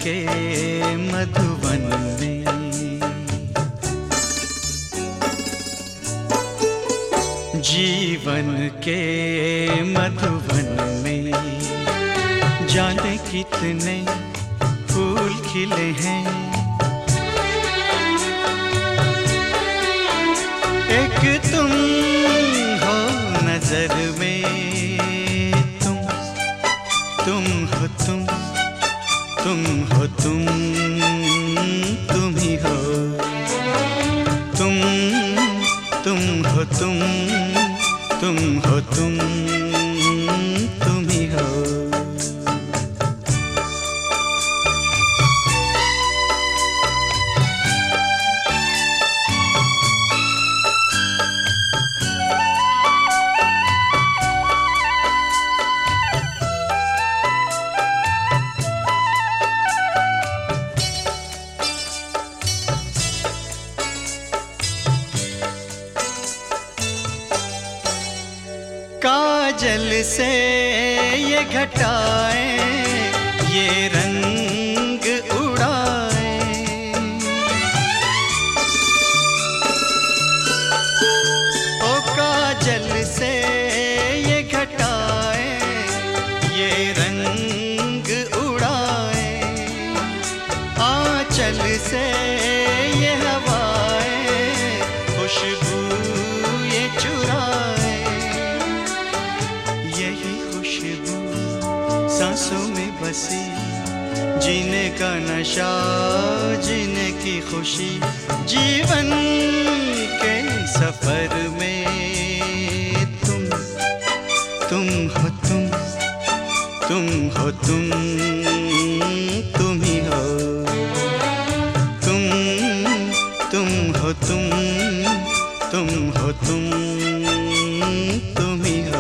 के मधुवन में, जीवन के मधुवन में जाने कितने फूल खिले हैं। एक तुम हो नजर में, तुम हो तुम हो तुम ही हो, तुम हो तुम हो तुम ही हो। काजल से ये घटाएं, ये रंग उड़ाएं, ओ काजल से ये घटाएं, ये रंग उड़ाएं, आंचल से ये हवाएं, खुशबू ये चुराएं, सांसों में बसी, जीने का नशा, जीने की खुशी, जीवन के सफर में तुम हो तुम हो तुम ही हो, तुम हो तुम हो तुम ही हो।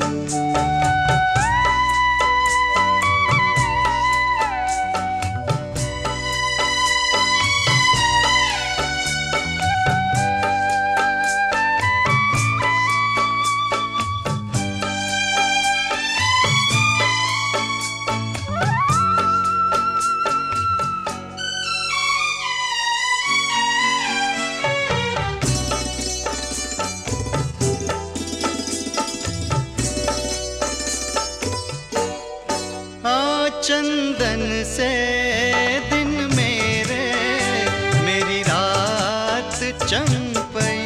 चंदन से दिन मेरे, मेरी रात चंपई,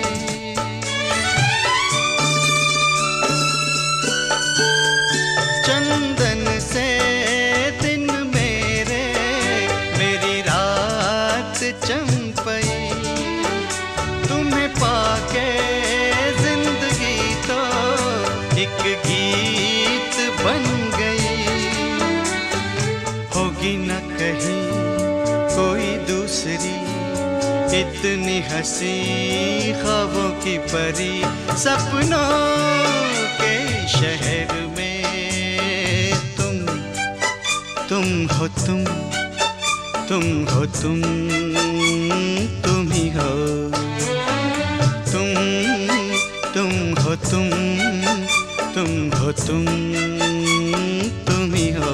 चंदन से दिन मेरे, मेरी रात चंपई, तुम्हें पाके जिंदगी तो एक गीत बन गई। होगी न कहीं कोई दूसरी इतनी हंसी ख्वाबों की परी, सपनों के शहर में तुम हो तुम हो तुम ही हो, तुम हो तुम हो तुम ही हो।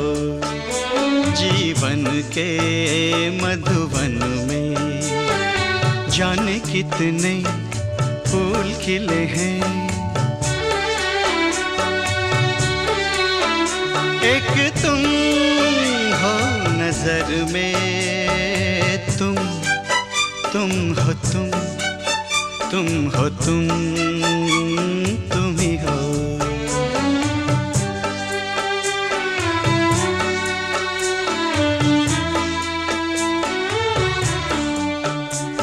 जीवन के मधुवन में जाने कितने फूल खिले हैं। एक तुम हो नजर में, तुम हो तुम हो तुम ही हो।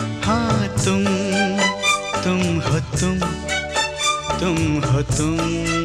तुम हो तुम